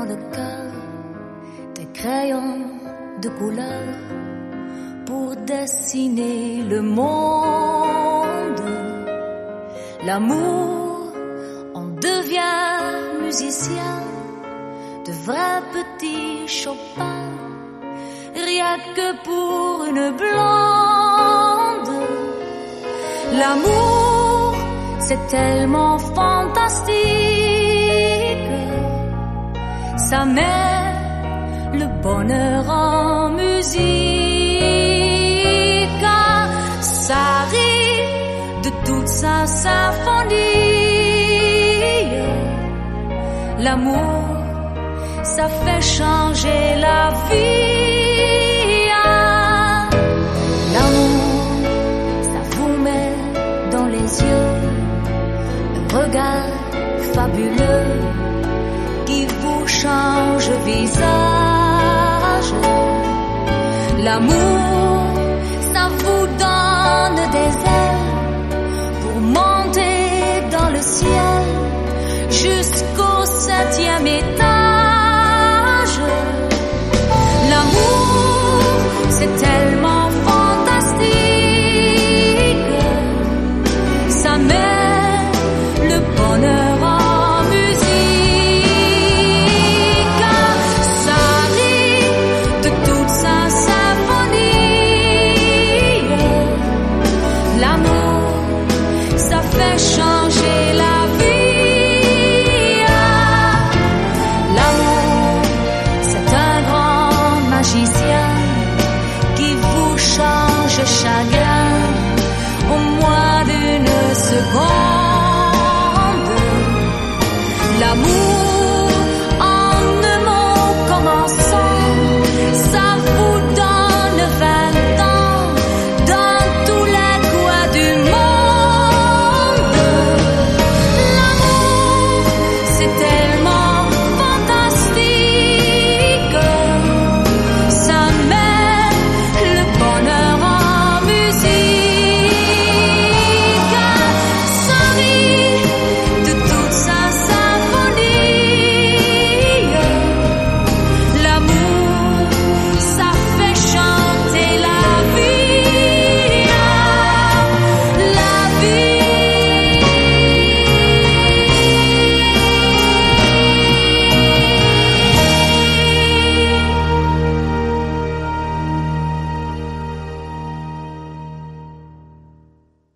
dans le cœur des crayons de couleur pour dessiner le monde. L'amour, on devient musicien, de vrais petits Chopin, rien que pour une blonde. L'amour, c'est tellement fantastique, ça met le bonheur en musique. Ça rit de toute sa symphonie. L'amour, ça fait changer la vie. L'amour, ça vous met dans les yeux le regard fabuleux qui vous change le visage. L'amour, ça vous donne des ailes pour monter dans le ciel jusqu'au 7e étage.